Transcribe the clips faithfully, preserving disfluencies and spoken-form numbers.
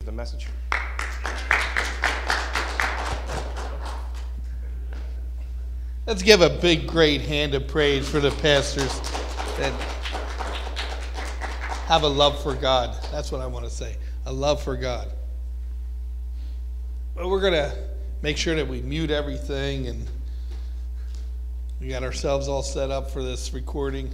the message. Let's give a big, great hand of praise for the pastors that have a love for God. That's what I want to say, a love for God. But we're going to make sure that we mute everything, and we got ourselves all set up for this recording.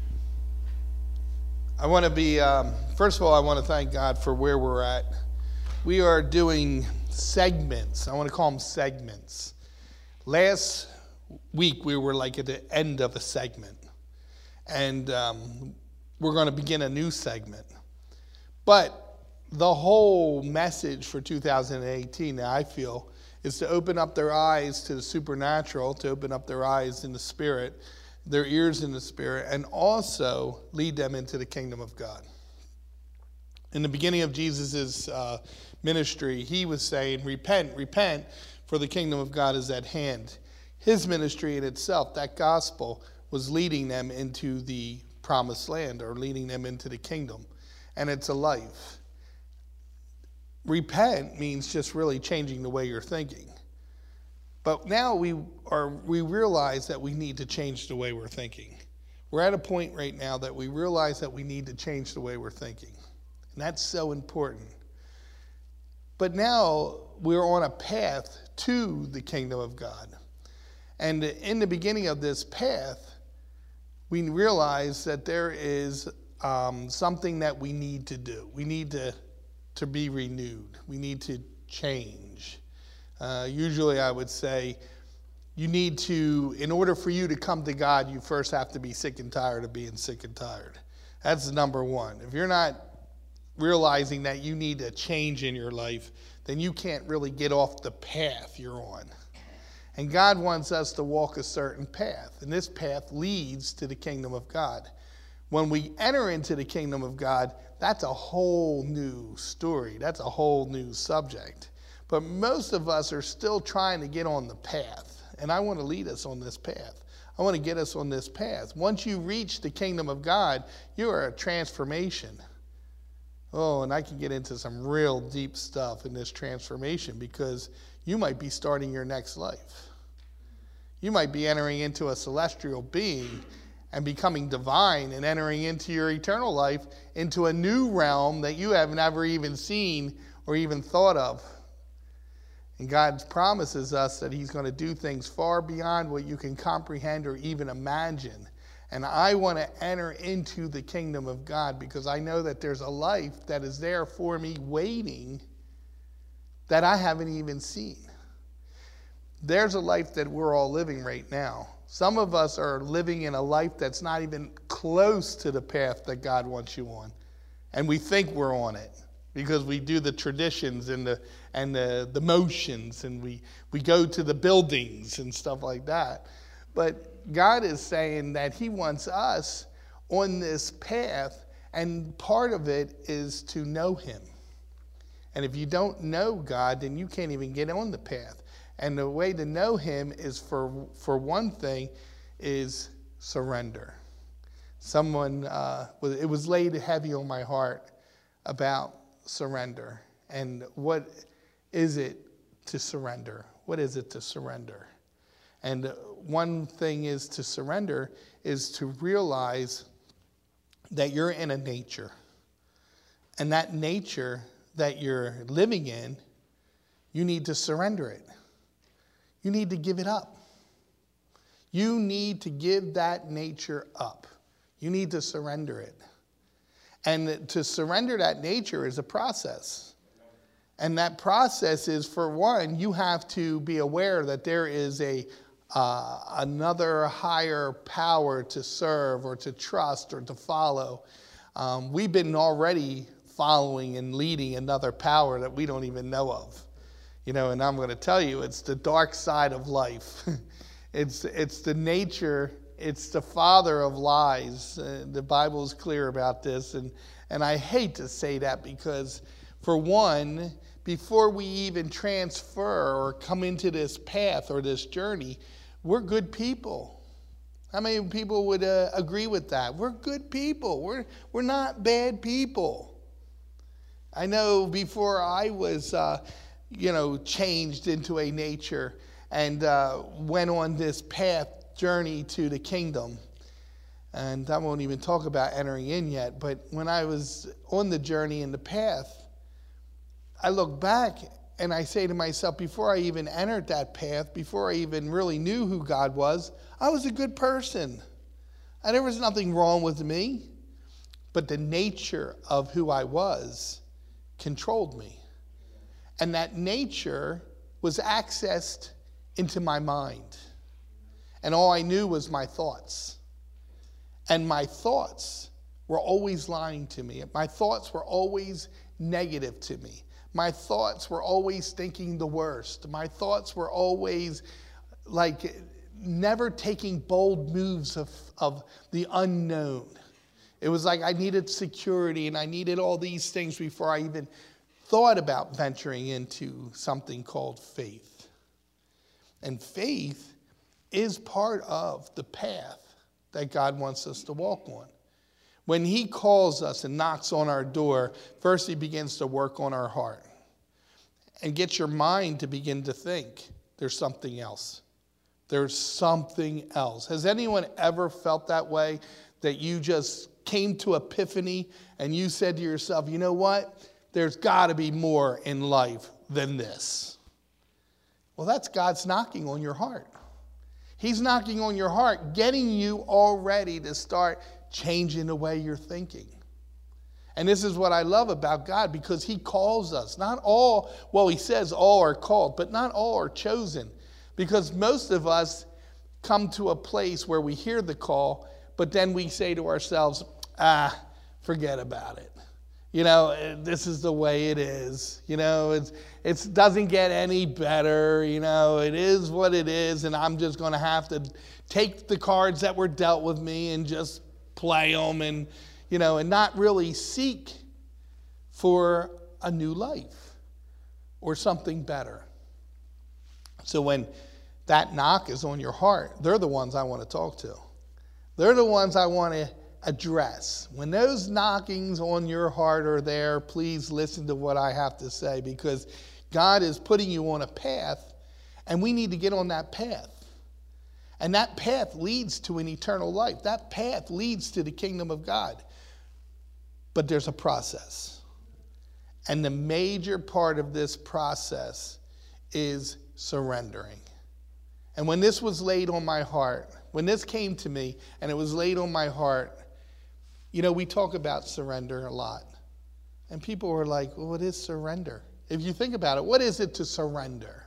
I want to be, um, first of all, I want to thank God for where we're at. We are doing segments. I want to call them segments. Last week, we were like at the end of a segment. And um, we're going to begin a new segment. But the whole message for two thousand eighteen, I feel, is to open up their eyes to the supernatural, to open up their eyes in the spirit, their ears in the spirit, and also lead them into the kingdom of God. In the beginning of Jesus' uh, ministry, he was saying, repent, repent, for the kingdom of God is at hand. His ministry in itself, that gospel, was leading them into the promised land, or leading them into the kingdom. And it's a life. Repent means just really changing the way you're thinking. But now we are we realize that we need to change the way we're thinking. We're at a point right now that we realize that we need to change the way we're thinking. And that's so important. But now we're on a path to the kingdom of God. And in the beginning of this path, we realize that there is um, something that we need to do. We need to, to be renewed. We need to change. Uh, usually I would say you need to, in order for you to come to God, you first have to be sick and tired of being sick and tired. That's number one. If you're not realizing that you need a change in your life, then you can't really get off the path you're on. And God wants us to walk a certain path. And this path leads to the kingdom of God. When we enter into the kingdom of God, that's a whole new story. That's a whole new subject. But most of us are still trying to get on the path. And I want to lead us on this path. I want to get us on this path. Once you reach the kingdom of God, you are a transformation. Oh, and I can get into some real deep stuff in this transformation, because you might be starting your next life. You might be entering into a celestial being and becoming divine and entering into your eternal life, into a new realm that you have never even seen or even thought of. And God promises us that he's going to do things far beyond what you can comprehend or even imagine. And I want to enter into the kingdom of God, because I know that there's a life that is there for me waiting that I haven't even seen. There's a life that we're all living right now. Some of us are living in a life that's not even close to the path that God wants you on. And we think we're on it because we do the traditions and the and the, the motions, and we, we go to the buildings and stuff like that. But God is saying that he wants us on this path, and part of it is to know him. And if you don't know God, then you can't even get on the path. And the way to know him is, for for one thing, is surrender. Someone, uh, it was laid heavy on my heart about surrender. And what is it to surrender? What is it to surrender? And one thing is to surrender is to realize that you're in a nature. And that nature that you're living in, you need to surrender it. You need to give it up. You need to give that nature up. You need to surrender it. And to surrender that nature is a process. And that process is, for one, you have to be aware that there is a uh, another higher power to serve or to trust or to follow. Um, we've been already following and leading another power that we don't even know of. You know, and I'm going to tell you, it's the dark side of life. it's it's the nature, it's the father of lies. Uh, the Bible is clear about this, and and I hate to say that, because, for one, before we even transfer or come into this path or this journey, we're good people. How many people would uh, agree with that? We're good people. We're we're not bad people. I know before I was, uh, you know, changed into a nature and uh, went on this path journey to the kingdom, and I won't even talk about entering in yet, but when I was on the journey in the path, I look back and I say to myself, before I even entered that path, before I even really knew who God was, I was a good person. And there was nothing wrong with me, but the nature of who I was controlled me. And that nature was accessed into my mind. And all I knew was my thoughts. And my thoughts were always lying to me. My thoughts were always negative to me. My thoughts were always thinking the worst. My thoughts were always like never taking bold moves of, of the unknown. It was like I needed security and I needed all these things before I even thought about venturing into something called faith. And faith is part of the path that God wants us to walk on. When he calls us and knocks on our door, first he begins to work on our heart and get your mind to begin to think there's something else. There's something else. Has anyone ever felt that way, that you just came to epiphany and you said to yourself, you know what? There's got to be more in life than this. Well, that's God's knocking on your heart. He's knocking on your heart, getting you all ready to start changing the way you're thinking. And this is what I love about God, because he calls us. Not all, well, he says all are called, but not all are chosen. Because most of us come to a place where we hear the call, but then we say to ourselves, ah, forget about it. You know, this is the way it is. You know, it's it doesn't get any better. You know, it is what it is, and I'm just going to have to take the cards that were dealt with me and just play them, and you know, and not really seek for a new life or something better. So when that knock is on your heart, they're the ones I want to talk to. They're the ones I want to address. When those knockings on your heart are there, please listen to what I have to say, because God is putting you on a path, and we need to get on that path. And that path leads to an eternal life. That path leads to the kingdom of God. But there's a process. And the major part of this process is surrendering. And when this was laid on my heart, when this came to me and it was laid on my heart, you know, we talk about surrender a lot. And people were like, well, what is surrender? If you think about it, what is it to surrender?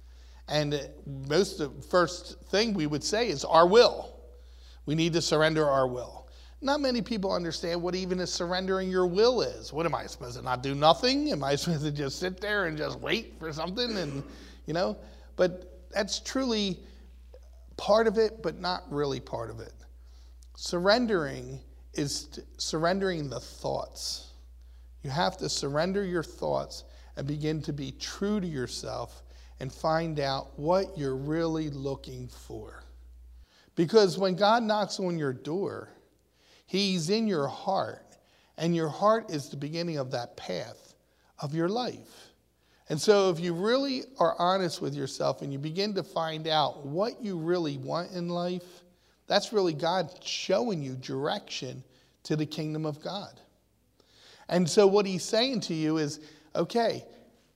And most of the first thing we would say is our will. We need to surrender our will. Not many people understand what even is surrendering your will is. What am I supposed to not do nothing? Am I supposed to just sit there and just wait for something? And, you know, but that's truly part of it, but not really part of it. Surrendering is surrendering the thoughts. You have to surrender your thoughts and begin to be true to yourself and find out what you're really looking for. Because when God knocks on your door, he's in your heart, and your heart is the beginning of that path of your life. And so if you really are honest with yourself and you begin to find out what you really want in life, that's really God showing you direction to the kingdom of God. And so what he's saying to you is, okay,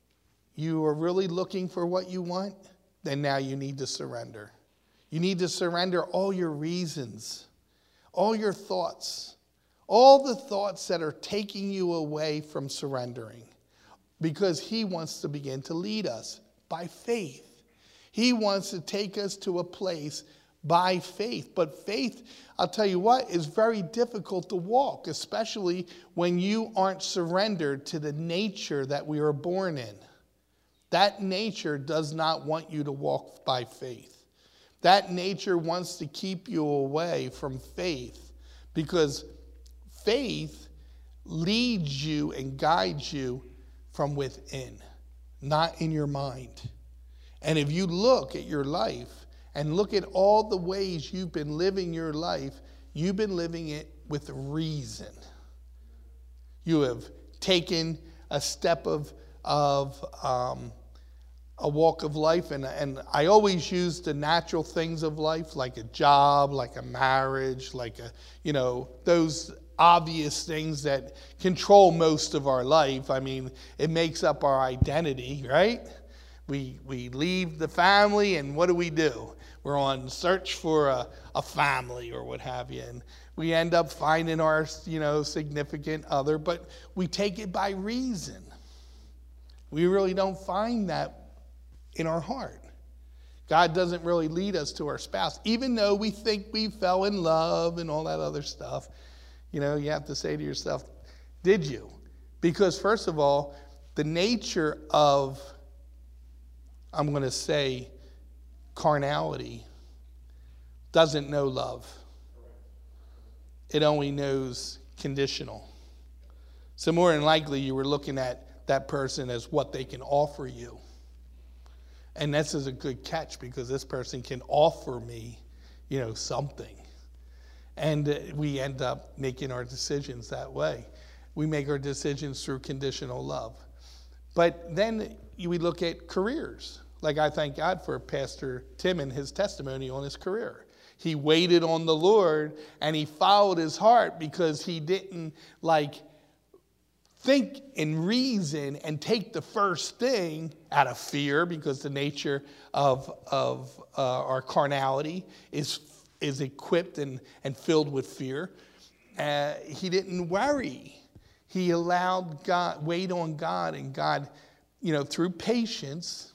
you are really looking for what you want, then now you need to surrender. You need to surrender all your reasons, all your thoughts, all the thoughts that are taking you away from surrendering. Because he wants to begin to lead us by faith. He wants to take us to a place by faith. But faith, I'll tell you what, is very difficult to walk, especially when you aren't surrendered to the nature that we are born in. That nature does not want you to walk by faith. That nature wants to keep you away from faith, because faith leads you and guides you from within, not in your mind. And if you look at your life and look at all the ways you've been living your life, you've been living it with reason. You have taken a step of, of um, a walk of life. And, and I always use the natural things of life, like a job, like a marriage, like a, you know, those obvious things that control most of our life. I mean, it makes up our identity, right? We we leave the family, and what do we do? We're on search for a, a family or what have you, and we end up finding our, you know, significant other, but we take it by reason. We really don't find that in our heart. God doesn't really lead us to our spouse, even though we think we fell in love and all that other stuff. You know, you have to say to yourself, did you? Because first of all, the nature of, I'm going to say, carnality doesn't know love. It only knows conditional. So more than likely, you were looking at that person as what they can offer you. And this is a good catch, because this person can offer me, you know, something. And we end up making our decisions that way. We make our decisions through conditional love. But then we look at careers. Like, I thank God for Pastor Tim and his testimony on his career. He waited on the Lord and he followed his heart, because he didn't like think and reason and take the first thing out of fear, because the nature of, of uh, our carnality is, is equipped and, and filled with fear. Uh, he didn't worry. He allowed God, wait on God, and God, you know, through patience,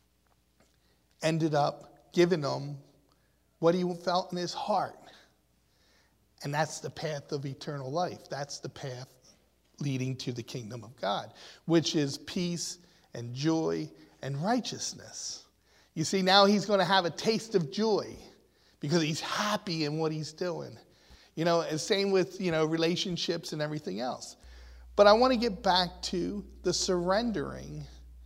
ended up giving him what he felt in his heart. And that's the path of eternal life. That's the path leading to the kingdom of God, which is peace and joy and righteousness. You see, now he's going to have a taste of joy because he's happy in what he's doing. You know, and same with, you know, relationships and everything else. But I want to get back to the surrendering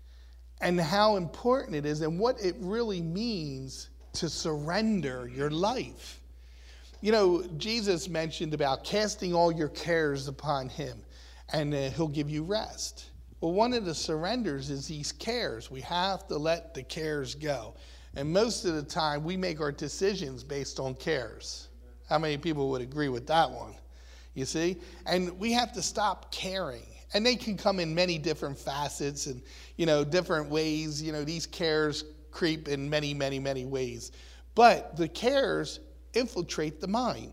and how important it is and what it really means to surrender your life. You know, Jesus mentioned about casting all your cares upon him, and uh, he'll give you rest. Well, one of the surrenders is these cares. We have to let the cares go. And most of the time, we make our decisions based on cares. How many people would agree with that one? You see? And we have to stop caring. And they can come in many different facets and, you know, different ways. You know, these cares creep in many, many, many ways. But the cares infiltrate the mind.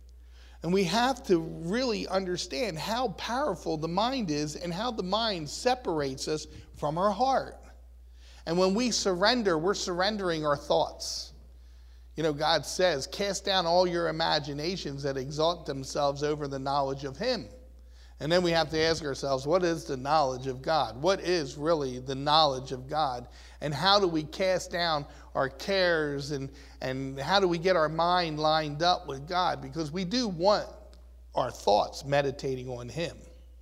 And we have to really understand how powerful the mind is and how the mind separates us from our heart. And when we surrender, we're surrendering our thoughts. You know, God says, cast down all your imaginations that exalt themselves over the knowledge of him. And then we have to ask ourselves, what is the knowledge of God? What is really the knowledge of God? And how do we cast down our cares, and, and how do we get our mind lined up with God? Because we do want our thoughts meditating on him.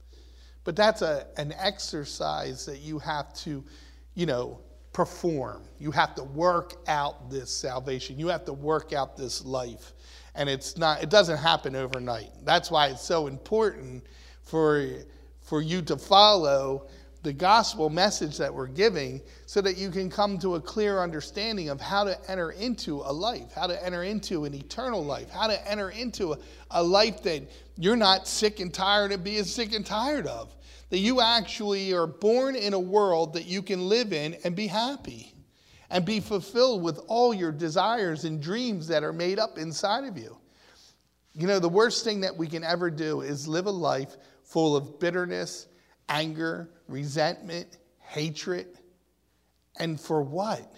But that's a, an exercise that you have to, you know, perform. You have to work out this salvation. You have to work out this life. And it's not, it doesn't happen overnight. That's why it's so important for, for you to follow the gospel message that we're giving, so that you can come to a clear understanding of how to enter into a life, how to enter into an eternal life, how to enter into a, a life that you're not sick and tired of being sick and tired of. That you actually are born in a world that you can live in and be happy and be fulfilled with all your desires and dreams that are made up inside of you. You know, the worst thing that we can ever do is live a life full of bitterness, anger, resentment, hatred. And for what?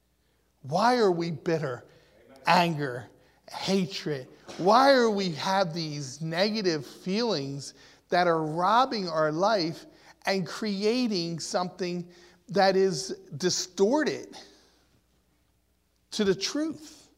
Why are we bitter, Amen. Anger, hatred? Why are we have these negative feelings that are robbing our life and creating something that is distorted to the truth?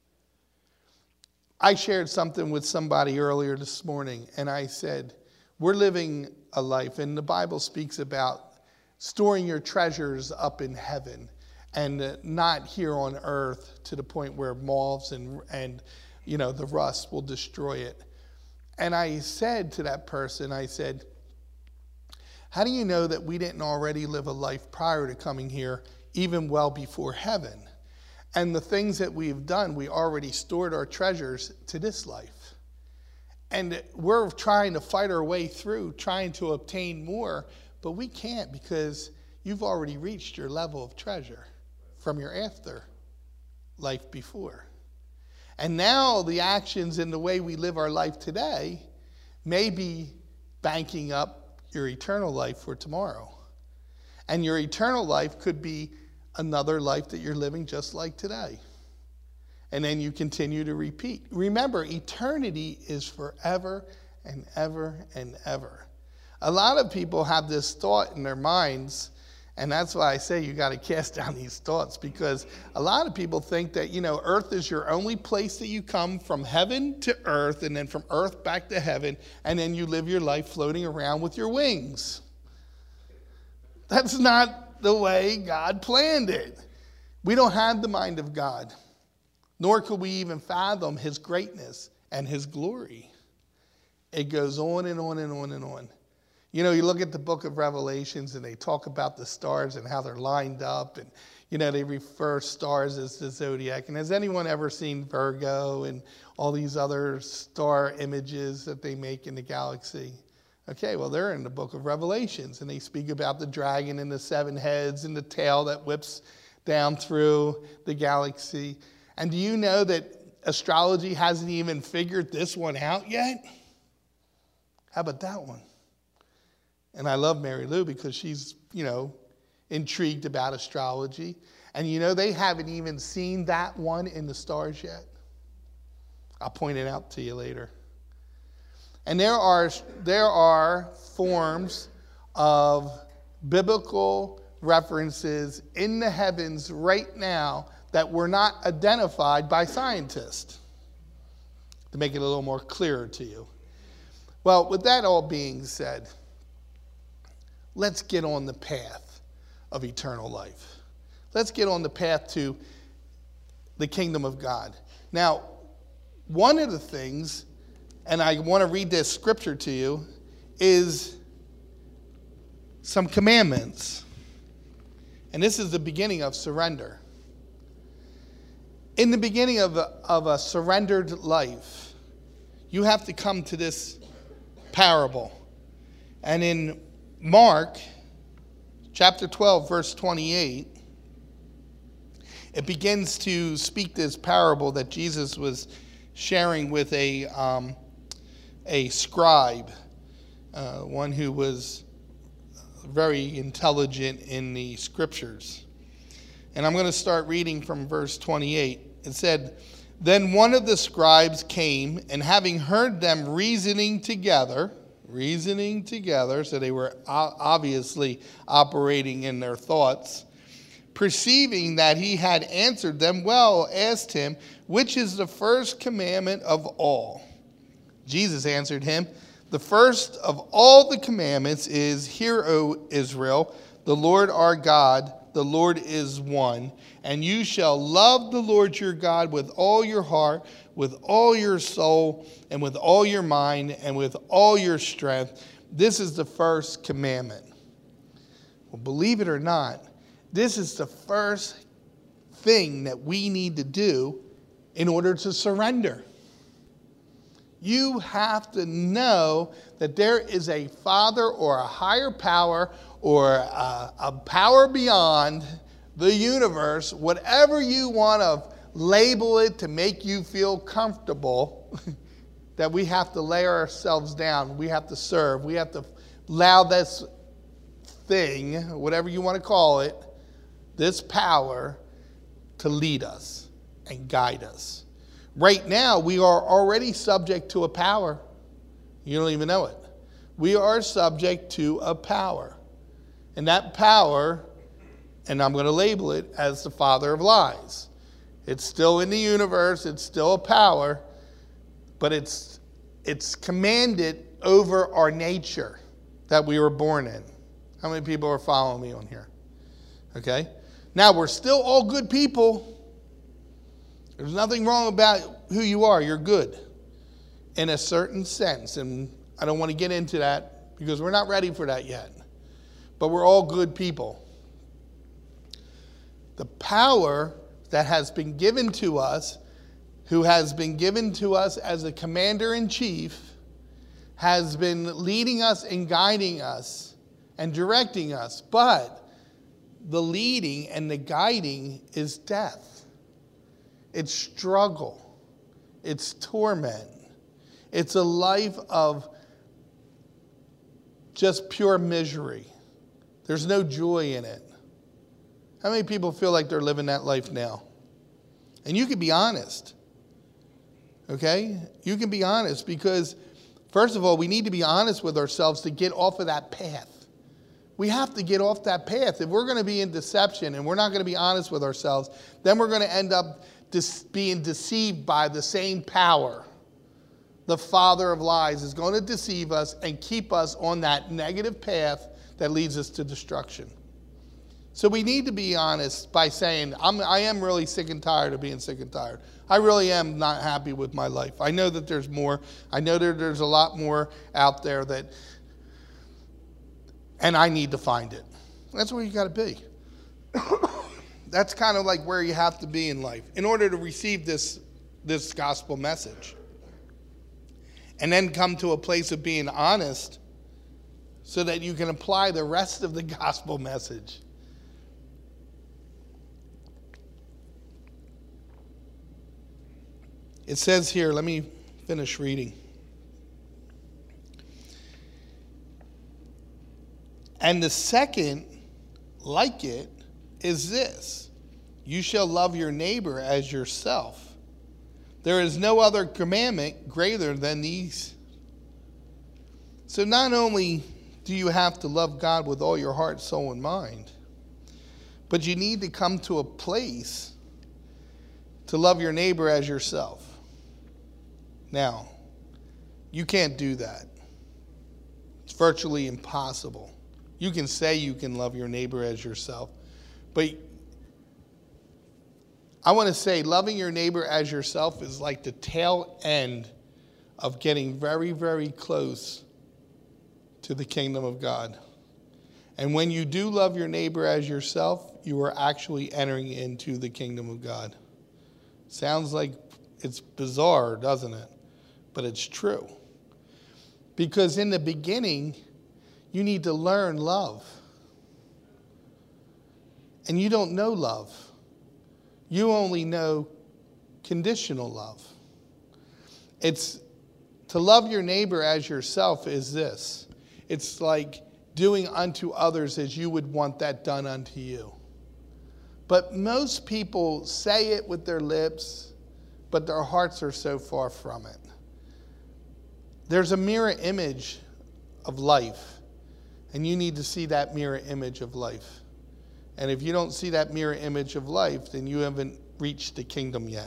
I shared something with somebody earlier this morning, and I said, we're living a life, and the Bible speaks about storing your treasures up in heaven and uh, not here on earth, to the point where moths and, and you know, the rust will destroy it. And I said to that person, I said, How do you know that we didn't already live a life prior to coming here, even well before heaven? And the things that we've done, we already stored our treasures to this life. And we're trying to fight our way through, trying to obtain more, but we can't because you've already reached your level of treasure from your after life before. And now the actions and the way we live our life today may be banking up your eternal life for tomorrow. And your eternal life could be another life that you're living just like today. And then you continue to repeat. Remember, eternity is forever and ever and ever. A lot of people have this thought in their minds, and that's why I say you got to cast down these thoughts, because a lot of people think that, you know, earth is your only place that you come from, heaven to earth, and then from earth back to heaven, and then you live your life floating around with your wings. That's not the way God planned it. We don't have the mind of God, nor could we even fathom his greatness and his glory. It goes on and on and on and on. You know, you look at the book of Revelations and they talk about the stars and how they're lined up, and, you know, they refer stars as the zodiac. And has anyone ever seen Virgo and all these other star images that they make in the galaxy? Okay, well, they're in the book of Revelations, and they speak about the dragon and the seven heads and the tail that whips down through the galaxy. And do you know that astrology hasn't even figured this one out yet? How about that one? And I love Mary Lou because she's, you know, intrigued about astrology. And you know, they haven't even seen that one in the stars yet. I'll point it out to you later. And there are, there are forms of biblical references in the heavens right now that were not identified by scientists, to make it a little more clearer to you. Well, with that all being said, let's get on the path of eternal life. Let's get on the path to the kingdom of God. Now, one of the things, and I want to read this scripture to you, is some commandments. And this is the beginning of surrender. In the beginning of a, of a surrendered life, you have to come to this parable. And in Mark chapter twelve, verse twenty-eight, it begins to speak this parable that Jesus was sharing with a, um, a scribe, uh, one who was very intelligent in the scriptures. And I'm going to start reading from verse twenty-eight. It said, "Then one of the scribes came, and having heard them reasoning together," reasoning together, so they were obviously operating in their thoughts, "perceiving that he had answered them well, asked him, 'Which is the first commandment of all?' Jesus answered him, 'The first of all the commandments is, Hear, O Israel, the Lord our God, the Lord is one, and you shall love the Lord your God with all your heart, with all your soul, and with all your mind, and with all your strength. This is the first commandment.'" Well, believe it or not, this is the first thing that we need to do in order to surrender. You have to know that there is a Father or a higher power or a, a power beyond the universe, whatever you want to label it to make you feel comfortable, that we have to lay ourselves down. We have to serve. We have to allow this thing, whatever you want to call it, this power to lead us and guide us. Right now, we are already subject to a power. You don't even know it. We are subject to a power. And that power, and I'm going to label it as the father of lies. It's still in the universe. It's still a power. But it's, it's commanded over our nature that we were born in. How many people are following me on here? Okay? Now, we're still all good people. There's nothing wrong about who you are. You're good in a certain sense. And I don't want to get into that because we're not ready for that yet. but we're all good people. The power that has been given to us, who has been given to us as a commander-in-chief, has been leading us and guiding us and directing us. But the leading and the guiding is death. It's struggle. It's torment. It's a life of just pure misery. There's no joy in it. How many people feel like they're living that life now? And you can be honest. Okay? You can be honest because, first of all, we need to be honest with ourselves to get off of that path. We have to get off that path. If we're going to be in deception and we're not going to be honest with ourselves, then we're going to end up dis- being deceived by the same power. The father of lies is going to deceive us and keep us on that negative path that leads us to destruction. So we need to be honest by saying, I'm, I am really sick and tired of being sick and tired. I really am not happy with my life. I know that there's more. I know that there's a lot more out there that, and I need to find it. That's where you got to be. That's kind of like where you have to be in life in order to receive this, this gospel message. And then come to a place of being honest so that you can apply the rest of the gospel message. It says here, let me finish reading. And the second, like it, is this: you shall love your neighbor as yourself. There is no other commandment greater than these. So not only do you have to love God with all your heart, soul, and mind, but you need to come to a place to love your neighbor as yourself. Now, you can't do that. It's virtually impossible. You can say you can love your neighbor as yourself, but I want to say loving your neighbor as yourself is like the tail end of getting very, very close to the kingdom of God. And when you do love your neighbor as yourself, you are actually entering into the kingdom of God. Sounds like it's bizarre, doesn't it? But it's true. Because in the beginning, you need to learn love. And you don't know love. You only know conditional love. It's to love your neighbor as yourself is this. It's like doing unto others as you would want that done unto you. But most people say it with their lips, but their hearts are so far from it. There's a mirror image of life, and you need to see that mirror image of life. And if you don't see that mirror image of life, then you haven't reached the kingdom yet.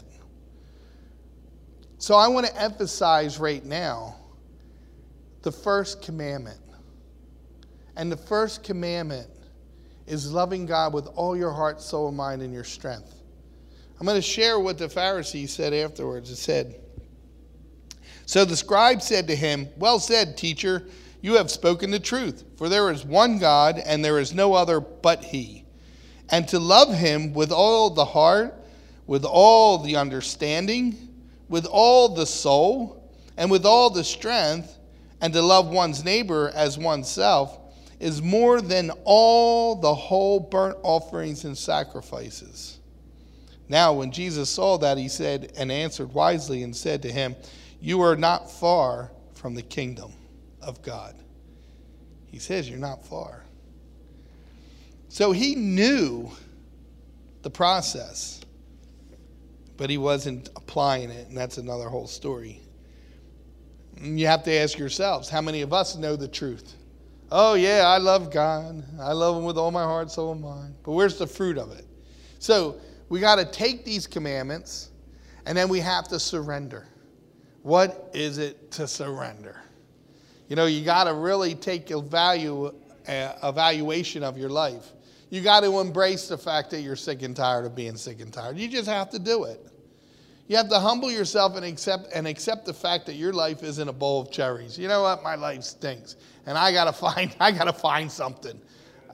So I want to emphasize right now the first commandment. And the first commandment is loving God with all your heart, soul, and mind, and your strength. I'm going to share what the Pharisees said afterwards. It said, so the scribe said to him, well said, teacher, you have spoken the truth. For there is one God, and there is no other but he. And to love him with all the heart, with all the understanding, with all the soul, and with all the strength, and to love one's neighbor as oneself, is more than all the whole burnt offerings and sacrifices. Now, when Jesus saw that, he said and answered wisely and said to him, you are not far from the kingdom of God. He says you're not far. So he knew the process, but he wasn't applying it, and that's another whole story. And you have to ask yourselves, how many of us know the truth? Oh, yeah, I love God. I love him with all my heart, soul, and mind. But where's the fruit of it? So we got to take these commandments, and then we have to surrender. What is it to surrender? You know, you got to really take a value, uh, evaluation of your life. You got to embrace the fact that you're sick and tired of being sick and tired. You just have to do it. You have to humble yourself and accept and accept the fact that your life isn't a bowl of cherries. You know what? My life stinks, and I gotta find I gotta find something.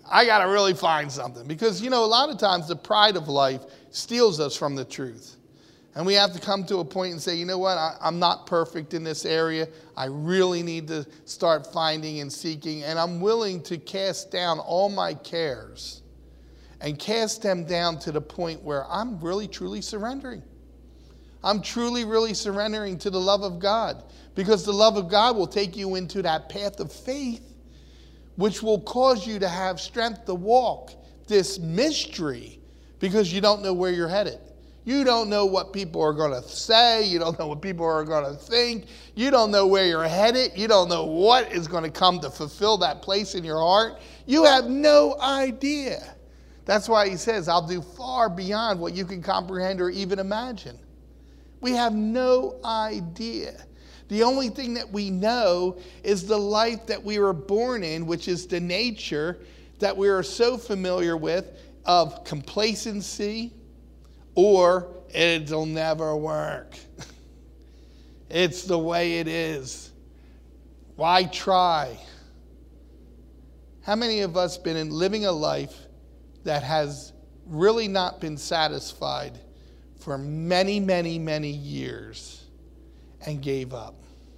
I got to really find something. Because, you know, a lot of times the pride of life steals us from the truth. And we have to come to a point and say, you know what, I, I'm not perfect in this area. I really need to start finding and seeking. And I'm willing to cast down all my cares and cast them down to the point where I'm really, truly surrendering. I'm truly, really surrendering to the love of God. Because the love of God will take you into that path of faith, which will cause you to have strength to walk this mystery, because you don't know where you're headed. You don't know what people are going to say. You don't know what people are going to think. You don't know where you're headed. You don't know what is going to come to fulfill that place in your heart. You have no idea. That's why he says, I'll do far beyond what you can comprehend or even imagine. We have no idea. The only thing that we know is the life that we were born in, which is the nature that we are so familiar with of complacency, or it'll never work. It's the way it is. Why try? How many of us been in living a life that has really not been satisfied for many, many, many years and gave up?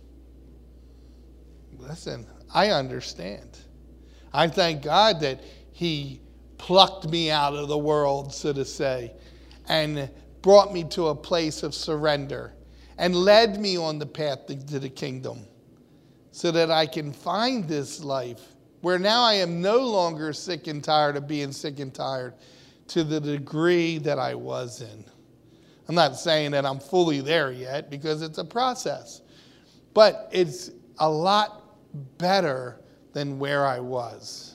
Listen, I understand. I thank God that he plucked me out of the world, so to say, and brought me to a place of surrender and led me on the path to the kingdom so that I can find this life where now I am no longer sick and tired of being sick and tired to the degree that I was in. I'm not saying that I'm fully there yet, because it's a process, but it's a lot better than where I was.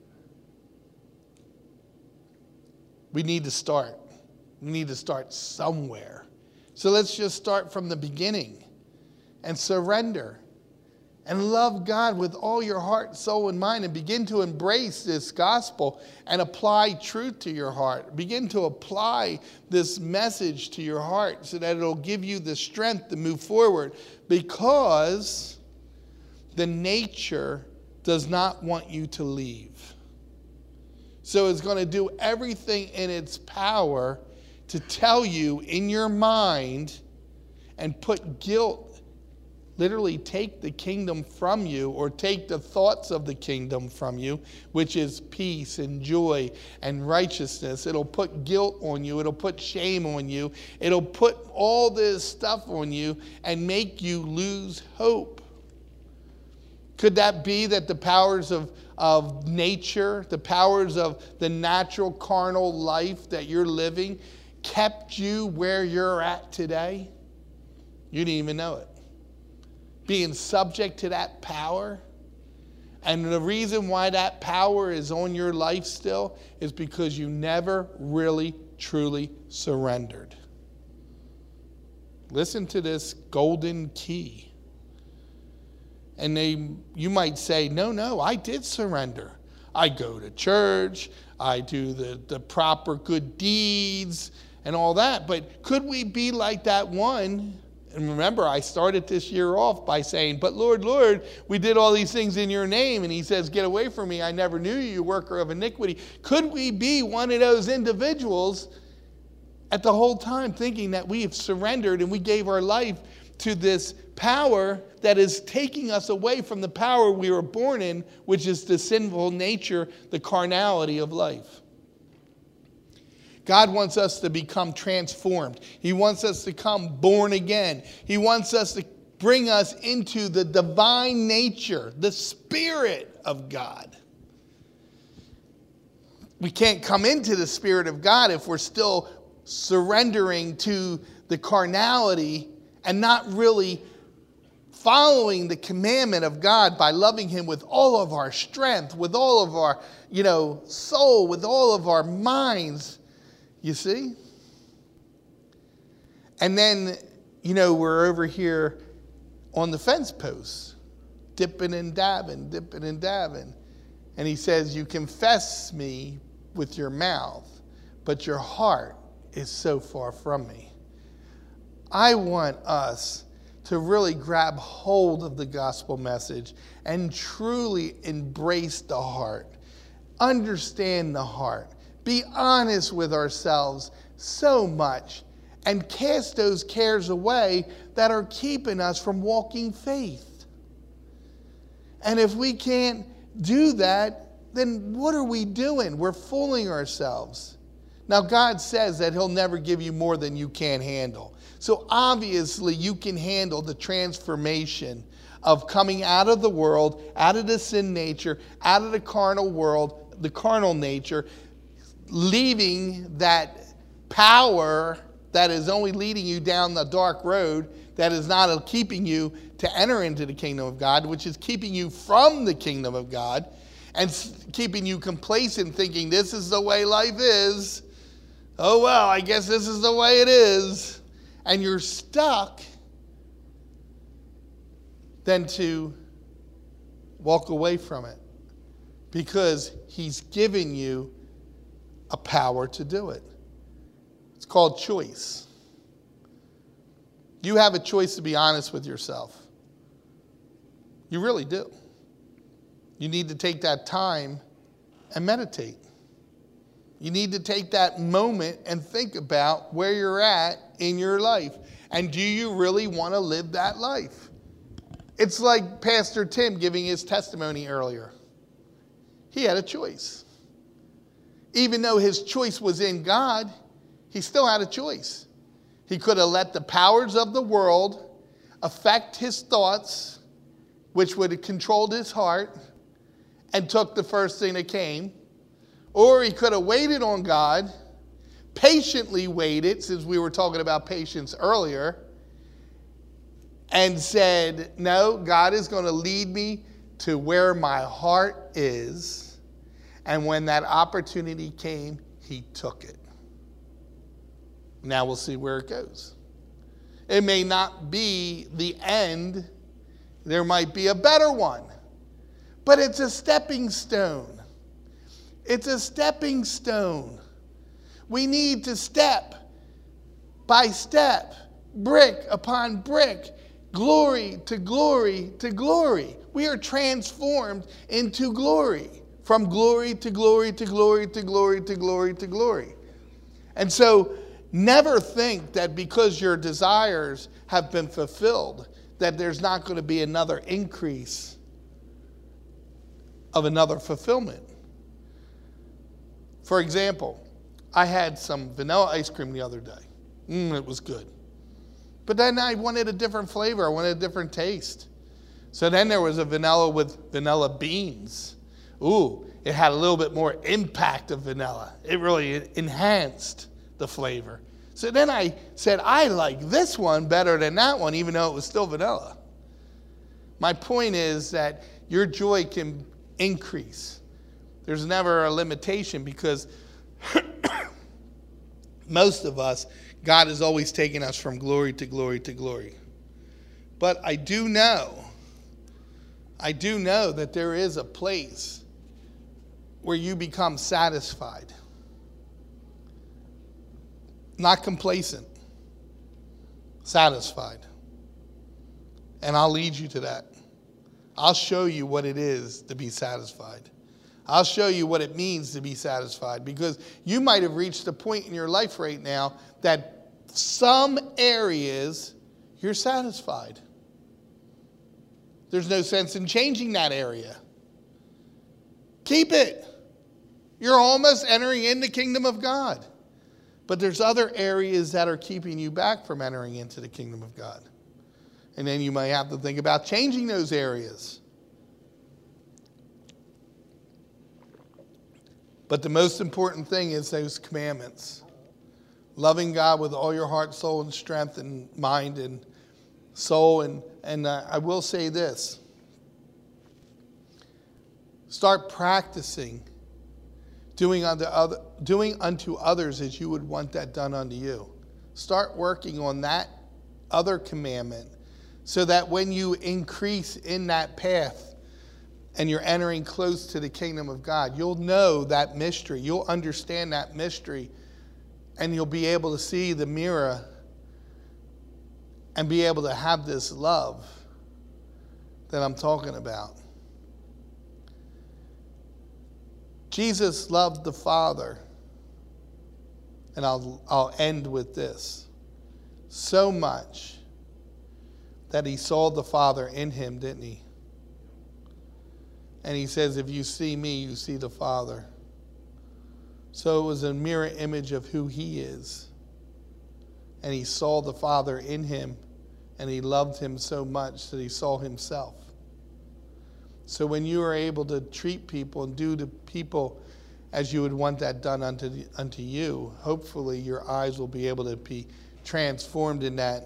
We need to start. We need to start somewhere. So let's just start from the beginning and surrender and love God with all your heart, soul, and mind, and begin to embrace this gospel and apply truth to your heart. Begin to apply this message to your heart so that it'll give you the strength to move forward, because the nature does not want you to leave. So it's going to do everything in its power to tell you in your mind and put guilt, literally take the kingdom from you, or take the thoughts of the kingdom from you, which is peace and joy and righteousness. It'll put guilt on you. It'll put shame on you. It'll put all this stuff on you and make you lose hope. Could that be that the powers of, of nature, the powers of the natural carnal life that you're living, kept you where you're at today? You didn't even know it. Being subject to that power. And the reason why that power is on your life still is because you never really, truly surrendered. Listen to this golden key. And they, you might say, no, no, I did surrender. I go to church. I do the, the proper good deeds and all that. But could we be like that one? And remember, I started this year off by saying, but Lord, Lord, we did all these things in your name. And he says, get away from me. I never knew you, you worker of iniquity. Could we be one of those individuals at the whole time thinking that we have surrendered and we gave our life to this power that is taking us away from the power we were born in, which is the sinful nature, the carnality of life? God wants us to become transformed. He wants us to come born again. He wants us to bring us into the divine nature, the Spirit of God. We can't come into the Spirit of God if we're still surrendering to the carnality and not really following the commandment of God by loving him with all of our strength, with all of our, you know, soul, with all of our minds. You see? And then, you know, we're over here on the fence post, dipping and dabbing, dipping and dabbing. And he says, you confess me with your mouth, but your heart is so far from me. I want us to really grab hold of the gospel message and truly embrace the heart. understand the heart, be honest with ourselves so much, and cast those cares away that are keeping us from walking faith. And if we can't do that, then what are we doing? We're fooling ourselves. Now, God says that he'll never give you more than you can handle. So obviously you can handle the transformation of coming out of the world, out of the sin nature, out of the carnal world, the carnal nature, leaving that power that is only leading you down the dark road, that is not keeping you to enter into the kingdom of God, which is keeping you from the kingdom of God and keeping you complacent, thinking this is the way life is. Oh, well, I guess this is the way it is. And you're stuck. Than to walk away from it, because he's given you a power to do it. It's called choice. You have a choice to be honest with yourself. You really do. You need to take that time and meditate. You need to take that moment and think about where you're at in your life. And do you really want to live that life? It's like Pastor Tim giving his testimony earlier. He had a choice. Even though his choice was in God, he still had a choice. He could have let the powers of the world affect his thoughts, which would have controlled his heart, and took the first thing that came. Or he could have waited on God, patiently waited, since we were talking about patience earlier, and said, no, God is going to lead me to where my heart is. And when that opportunity came, he took it. Now we'll see where it goes. It may not be the end. There might be a better one. But it's a stepping stone. It's a stepping stone. We need to step by step, brick upon brick, glory to glory to glory. We are transformed into glory. From glory to glory to glory to glory to glory to glory. And so never think that because your desires have been fulfilled, that there's not going to be another increase of another fulfillment. For example, I had some vanilla ice cream the other day. Mmm, it was good. But then I wanted a different flavor. I wanted a different taste. So then there was a vanilla with vanilla beans. Ooh, it had a little bit more impact of vanilla. It really enhanced the flavor. So then I said, I like this one better than that one, even though it was still vanilla. My point is that your joy can increase. There's never a limitation, because most of us, God is always taking us from glory to glory to glory. But I do know, I do know that there is a place where you become satisfied. Not complacent. Satisfied. And I'll lead you to that. I'll show you what it is to be satisfied. I'll show you what it means to be satisfied, because you might have reached a point in your life right now that some areas you're satisfied. There's no sense in changing that area. Keep it. You're almost entering in the kingdom of God. But there's other areas that are keeping you back from entering into the kingdom of God. And then you might have to think about changing those areas. But the most important thing is those commandments. Loving God with all your heart, soul, and strength, and mind, and soul. And, and uh, I will say this. Start practicing doing unto, other, doing unto others as you would want that done unto you. Start working on that other commandment, so that when you increase in that path and you're entering close to the kingdom of God, you'll know that mystery. You'll understand that mystery, and you'll be able to see the mirror and be able to have this love that I'm talking about. Jesus loved the Father. And I'll, I'll end with this. So much that he saw the Father in him, didn't he? And he says, if you see me, you see the Father. So it was a mirror image of who he is. And he saw the Father in him, and he loved him so much that he saw himself. So when you are able to treat people and do to people as you would want that done unto, unto you, hopefully your eyes will be able to be transformed in that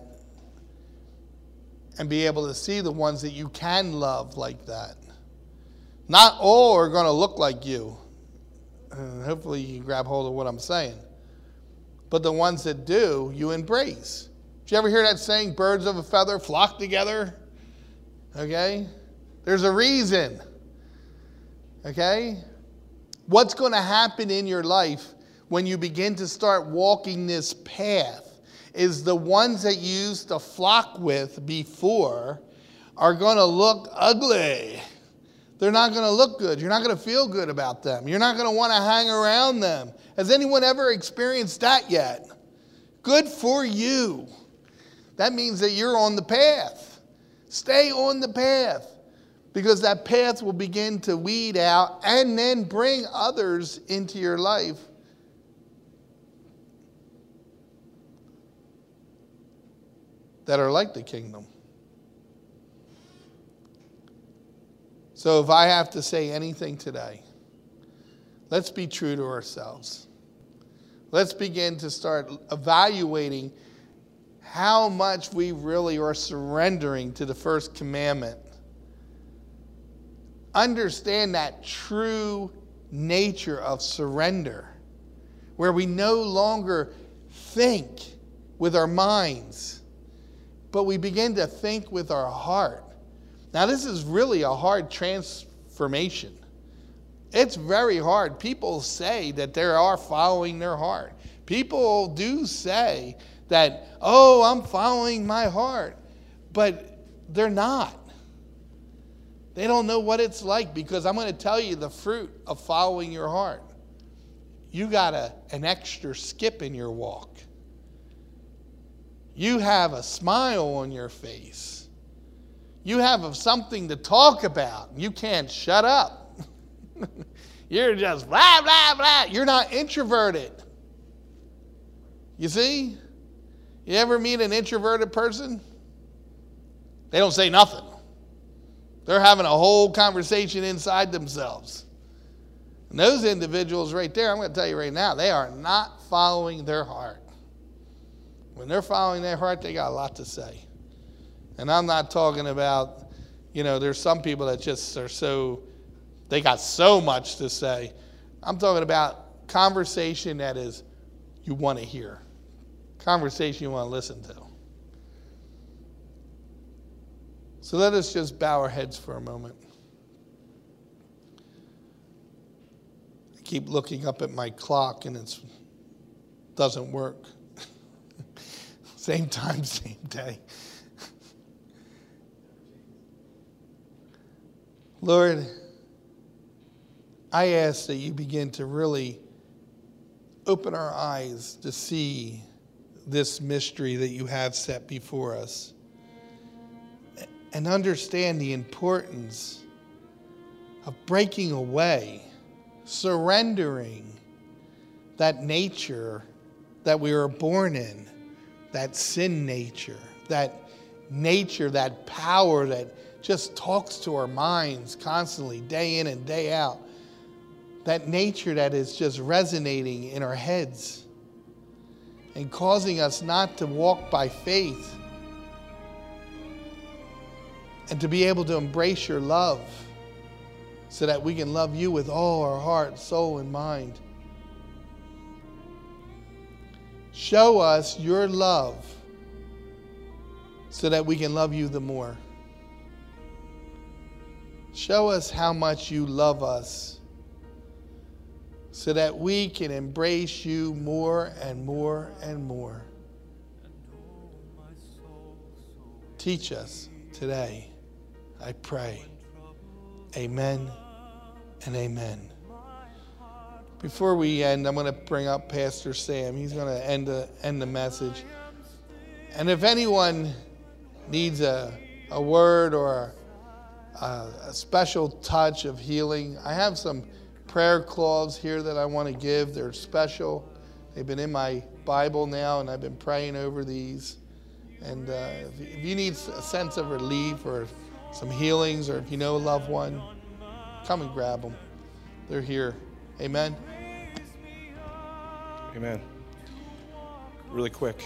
and be able to see the ones that you can love like that. Not all are going to look like you. And hopefully you can grab hold of what I'm saying. But the ones that do, you embrace. Did you ever hear that saying, birds of a feather flock together? Okay? There's a reason. Okay? What's going to happen in your life when you begin to start walking this path is the ones that you used to flock with before are going to look ugly. They're not going to look good. You're not going to feel good about them. You're not going to want to hang around them. Has anyone ever experienced that yet? Good for you. That means that you're on the path. Stay on the path, because that path will begin to weed out and then bring others into your life that are like the kingdom. So if I have to say anything today, let's be true to ourselves. Let's begin to start evaluating how much we really are surrendering to the first commandment. Understand that true nature of surrender, where we no longer think with our minds, but we begin to think with our heart. Now, this is really a hard transformation. It's very hard. People say that they are following their heart. People do say that, oh, I'm following my heart. But they're not. They don't know what it's like, because I'm going to tell you the fruit of following your heart. You got a, an extra skip in your walk. You have a smile on your face. You have something to talk about. You can't shut up. You're just blah, blah, blah. You're not introverted. You see? You ever meet an introverted person? They don't say nothing. They're having a whole conversation inside themselves. And those individuals right there, I'm going to tell you right now, they are not following their heart. When they're following their heart, they got a lot to say. And I'm not talking about, you know, there's some people that just are so, they got so much to say. I'm talking about conversation that is, you want to hear. Conversation you want to listen to. So let us just bow our heads for a moment. I keep looking up at my clock and it doesn't work. Same time, same day. Lord, I ask that you begin to really open our eyes to see this mystery that you have set before us, and understand the importance of breaking away, surrendering that nature that we were born in, that sin nature, that nature, that power that just talks to our minds constantly, day in and day out. That nature that is just resonating in our heads and causing us not to walk by faith and to be able to embrace your love so that we can love you with all our heart, soul, and mind. Show us your love so that we can love you the more. Show us how much you love us so that we can embrace you more and more and more. Teach us today, I pray. Amen and amen. Before we end, I'm going to bring up Pastor Sam. He's going to end the, end the message. And if anyone needs a, a word or a, a special touch of healing, I have some prayer cloths here that I want to give. They're special. They've been in my Bible now, and I've been praying over these. And uh, if, if you need a sense of relief or some healings, or if you know a loved one, come and grab them. They're here. Amen. Amen. Really quick.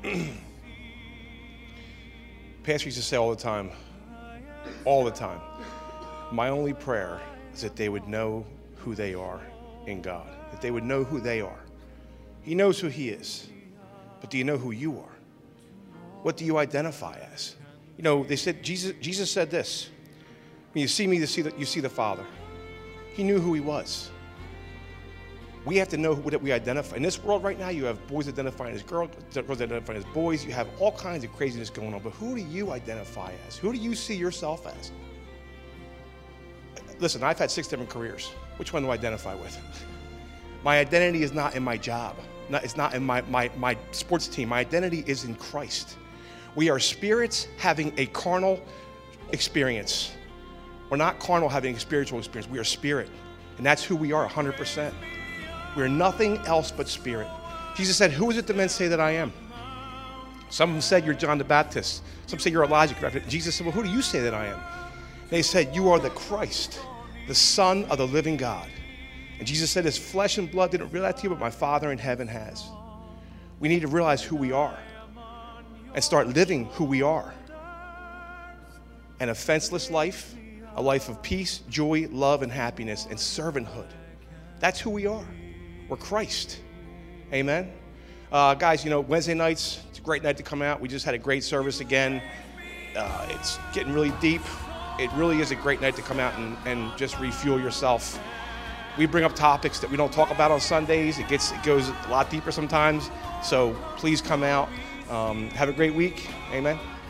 Pastor used to say all the time, all the time, my only prayer is that they would know who they are in God, that they would know who they are. He knows who he is, but do you know who you are? What do you identify as? You know, they said, Jesus, Jesus said this, when you see me, you see, the, you see the Father. He knew who he was. We have to know who that we identify. In this world right now, you have boys identifying as girls, girls identifying as boys. You have all kinds of craziness going on. But who do you identify as? Who do you see yourself as? Listen, I've had six different careers. Which one do I identify with? My identity is not in my job. Not, it's not in my, my, my sports team. My identity is in Christ. We are spirits having a carnal experience. We're not carnal having a spiritual experience. We are spirit. And that's who we are, one hundred percent. We're nothing else but spirit. Jesus said, who is it that men say that I am? Some of them said you're John the Baptist. Some say you're Elijah. Jesus said, well, who do you say that I am? They said, you are the Christ, the Son of the living God. And Jesus said, his flesh and blood didn't reveal that to you, but my Father in heaven has. We need to realize who we are and start living who we are. An offenseless life, a life of peace, joy, love, and happiness, and servanthood. That's who we are. We're Christ. Amen. Uh, guys, you know, Wednesday nights, it's a great night to come out. We just had a great service again. Uh, it's getting really deep. It really is a great night to come out and, and just refuel yourself. We bring up topics that we don't talk about on Sundays. It gets, it goes a lot deeper sometimes. So please come out. Um, have a great week. Amen.